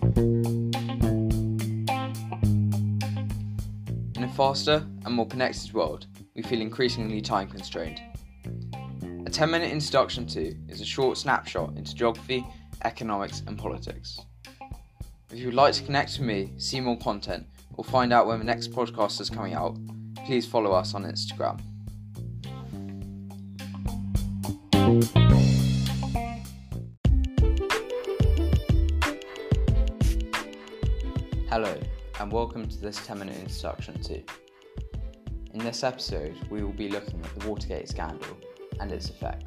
In a faster and more connected world, we feel increasingly time constrained. A 10-minute introduction to is a short snapshot into geography, economics and politics. If you would like to connect with me, see more content, or find out when the next podcast is coming out, please follow us on Instagram. Hello, and welcome to this 10-minute introduction to. In this episode, we will be looking at the Watergate scandal and its effects.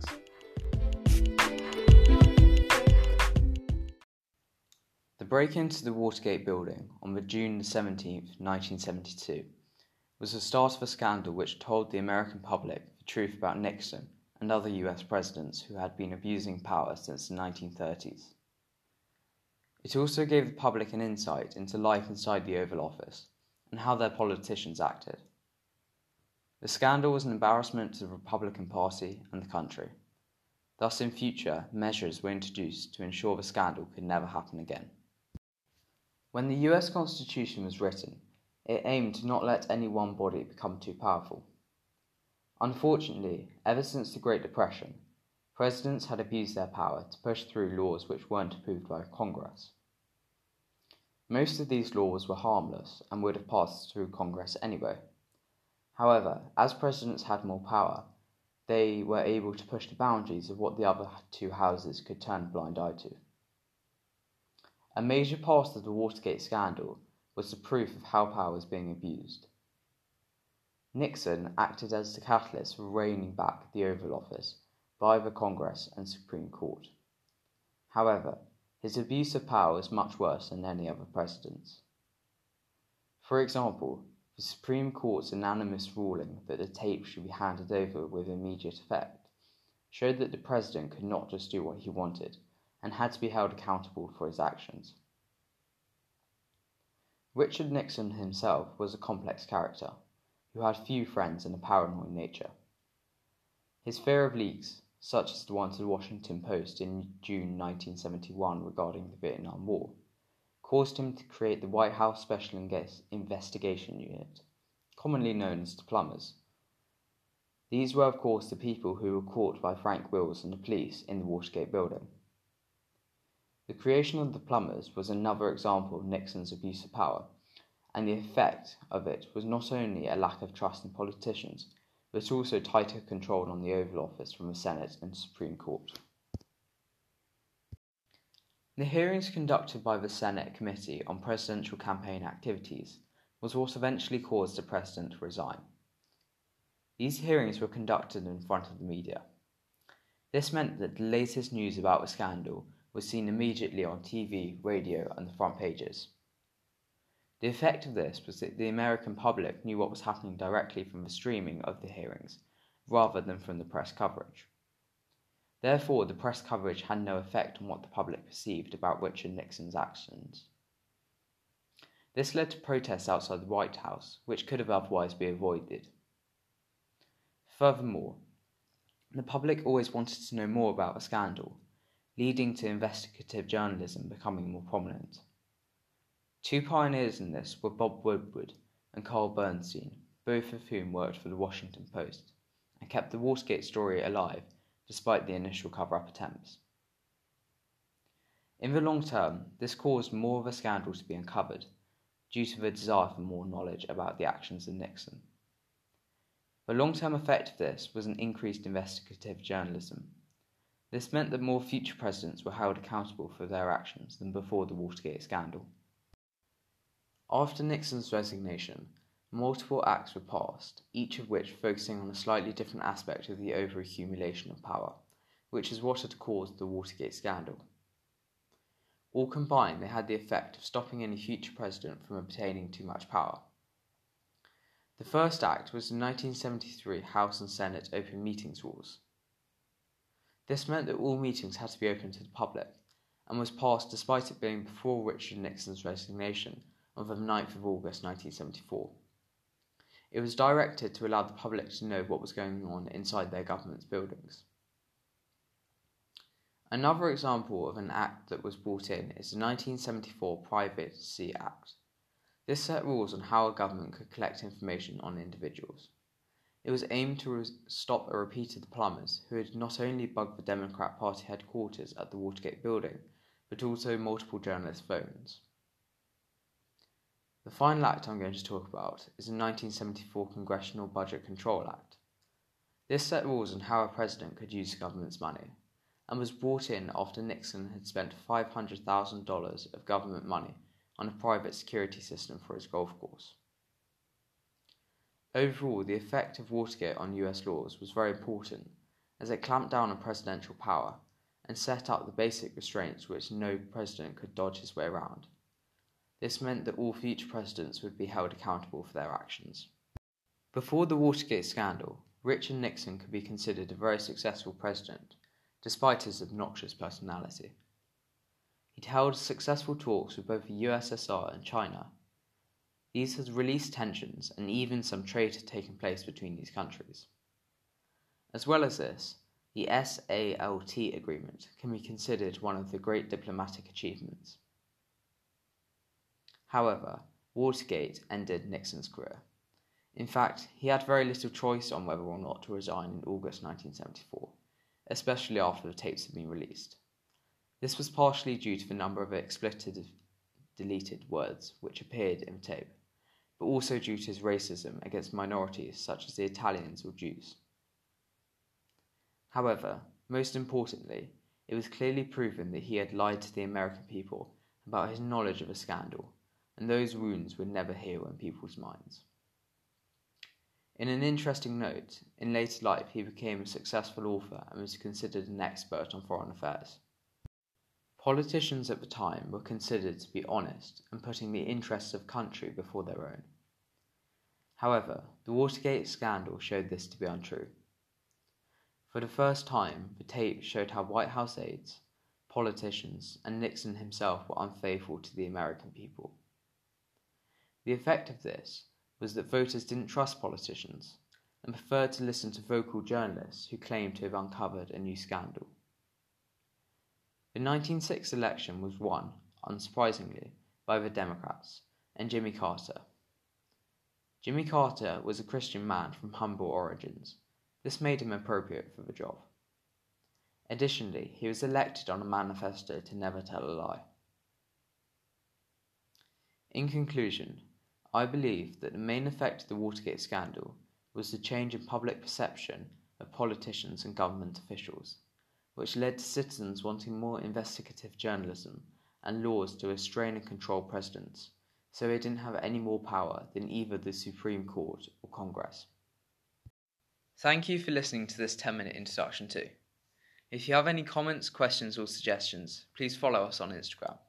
The break-in to the Watergate building on June 17, 1972, was the start of a scandal which told the American public the truth about Nixon and other US presidents who had been abusing power since the 1930s. It also gave the public an insight into life inside the Oval Office and how their politicians acted. The scandal was an embarrassment to the Republican Party and the country. Thus, in future, measures were introduced to ensure the scandal could never happen again. When the US Constitution was written, it aimed to not let any one body become too powerful. Unfortunately, ever since the Great Depression, presidents had abused their power to push through laws which weren't approved by Congress. Most of these laws were harmless and would have passed through Congress anyway. However, as presidents had more power, they were able to push the boundaries of what the other two houses could turn a blind eye to. A major part of the Watergate scandal was the proof of how power was being abused. Nixon acted as the catalyst for reining back the Oval Office by the Congress and Supreme Court. However, his abuse of power was much worse than any other president's. For example, the Supreme Court's unanimous ruling that the tape should be handed over with immediate effect showed that the president could not just do what he wanted and had to be held accountable for his actions. Richard Nixon himself was a complex character who had few friends and a paranoid nature. His fear of leaks, such as the one to the Washington Post in June 1971 regarding the Vietnam War, caused him to create the White House Special Investigation Unit, commonly known as the Plumbers. These were, of course, the people who were caught by Frank Wills and the police in the Watergate building. The creation of the Plumbers was another example of Nixon's abuse of power, and the effect of it was not only a lack of trust in politicians, but also tighter control on the Oval Office from the Senate and Supreme Court. The hearings conducted by the Senate Committee on Presidential Campaign Activities was what eventually caused the president to resign. These hearings were conducted in front of the media. This meant that the latest news about the scandal was seen immediately on TV, radio, and the front pages. The effect of this was that the American public knew what was happening directly from the streaming of the hearings, rather than from the press coverage. Therefore, the press coverage had no effect on what the public perceived about Richard Nixon's actions. This led to protests outside the White House, which could have otherwise been avoided. Furthermore, the public always wanted to know more about the scandal, leading to investigative journalism becoming more prominent. Two pioneers in this were Bob Woodward and Carl Bernstein, both of whom worked for the Washington Post, and kept the Watergate story alive despite the initial cover-up attempts. In the long term, this caused more of a scandal to be uncovered, due to the desire for more knowledge about the actions of Nixon. The long-term effect of this was an increased investigative journalism. This meant that more future presidents were held accountable for their actions than before the Watergate scandal. After Nixon's resignation, multiple acts were passed, each of which focusing on a slightly different aspect of the overaccumulation of power, which is what had caused the Watergate scandal. All combined, they had the effect of stopping any future president from obtaining too much power. The first act was the 1973 House and Senate Open Meetings Rules. This meant that all meetings had to be open to the public, and was passed despite it being before Richard Nixon's resignation on the 9th of August 1974. It was directed to allow the public to know what was going on inside their government's buildings. Another example of an act that was brought in is the 1974 Privacy Act. This set rules on how a government could collect information on individuals. It was aimed to stop a repeat of the plumbers who had not only bugged the Democrat Party headquarters at the Watergate building, but also multiple journalists' phones. The final act I'm going to talk about is the 1974 Congressional Budget Control Act. This set rules on how a president could use the government's money, and was brought in after Nixon had spent $500,000 of government money on a private security system for his golf course. Overall, the effect of Watergate on US laws was very important, as it clamped down on presidential power and set up the basic restraints which no president could dodge his way around. This meant that all future presidents would be held accountable for their actions. Before the Watergate scandal, Richard Nixon could be considered a very successful president, despite his obnoxious personality. He'd held successful talks with both the USSR and China. These had released tensions, and even some trade had taken place between these countries. As well as this, the SALT agreement can be considered one of the great diplomatic achievements. However, Watergate ended Nixon's career. In fact, he had very little choice on whether or not to resign in August 1974, especially after the tapes had been released. This was partially due to the number of explicit deleted words which appeared in the tape, but also due to his racism against minorities such as the Italians or Jews. However, most importantly, it was clearly proven that he had lied to the American people about his knowledge of a scandal, and those wounds would never heal in people's minds. In an interesting note, in later life he became a successful author and was considered an expert on foreign affairs. Politicians at the time were considered to be honest and putting the interests of country before their own. However, the Watergate scandal showed this to be untrue. For the first time, the tape showed how White House aides, politicians, and Nixon himself were unfaithful to the American people. The effect of this was that voters didn't trust politicians and preferred to listen to vocal journalists who claimed to have uncovered a new scandal. The 1960 election was won, unsurprisingly, by the Democrats and Jimmy Carter. Jimmy Carter was a Christian man from humble origins. This made him appropriate for the job. Additionally, he was elected on a manifesto to never tell a lie. In conclusion, I believe that the main effect of the Watergate scandal was the change in public perception of politicians and government officials, which led to citizens wanting more investigative journalism and laws to restrain and control presidents, so they didn't have any more power than either the Supreme Court or Congress. Thank you for listening to this 10-minute introduction too. If you have any comments, questions or suggestions, please follow us on Instagram.